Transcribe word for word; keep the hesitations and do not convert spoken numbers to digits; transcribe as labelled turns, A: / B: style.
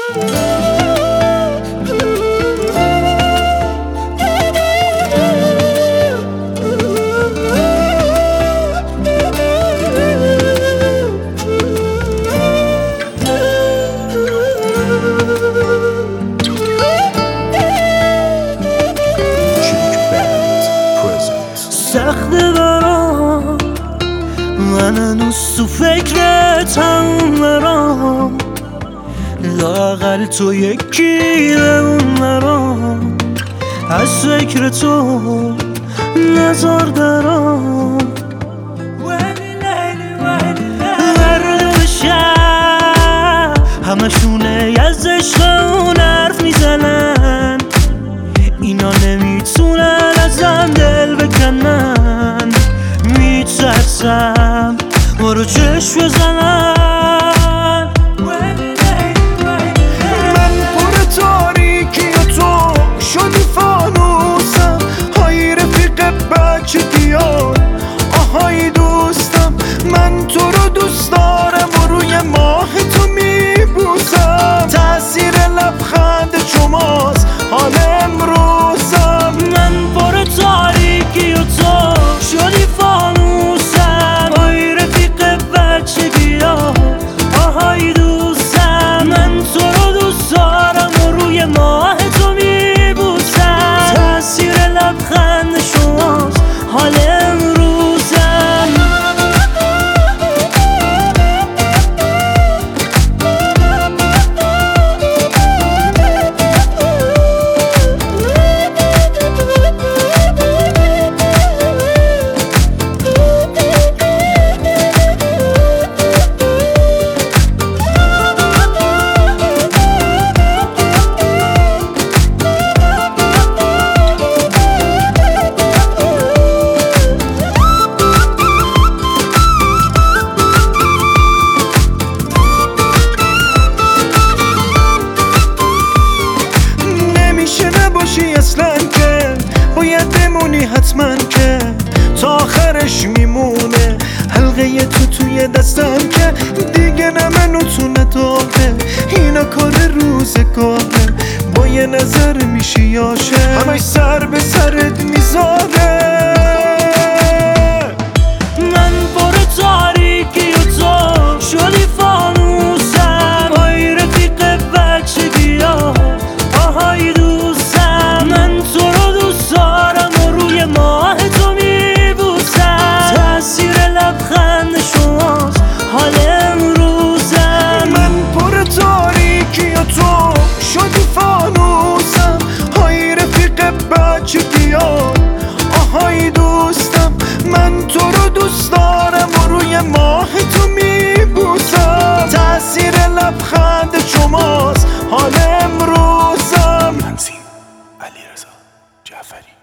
A: سخته برام من هنوز تو فکرتم نرام، لااقل تو یکی بمون برام، از فکر تو نزار درام. ورد و شب همشونه از عشقمون حرف میزنن، اینا نمیتونن ازم دل بکنن، میترسم ما رو چشم بزنن.
B: من پر تاریکی و تو شدی فانوسم، های رفیق بچگیان، آهای دوستم. من تو رو دوست دارم و روی ماه تو میبوسم، تأثیر لبخند شماست حال امروزم.
A: من پر تاریکی و تو شدی فانوسم، های رفیق بچگیان، آهای دوستم. من تو رو دوست دارم و روی ماه تو میبوسم، تأثیر لبخند شماست حال امروزم.
B: اصلا که باید بمونی حتما که تا آخرش میمونه حلقه تو توی دستم که دیگه نه منو تو نداره، اینا کار روزگاره، با یه نظر میشی عاشق همش سر به سرت میذاره.
A: من پر تاریکی و تو شدی فانوسم، های رفیق بچگیان، آهای دوستم. من تو رو دوست دارم و روی ماه تو میبوسم، تأثیر لبخند شماست حال امروزم.
B: من پر تاریکی و تو شدی فانوسم، های رفیق بچگیان، آهای دوستم. من تو رو دوست دارم و روی ماه تو میبوسم، تأثیر لبخند شماست حال امروزم.
C: تنظیم علیرضا جعفری.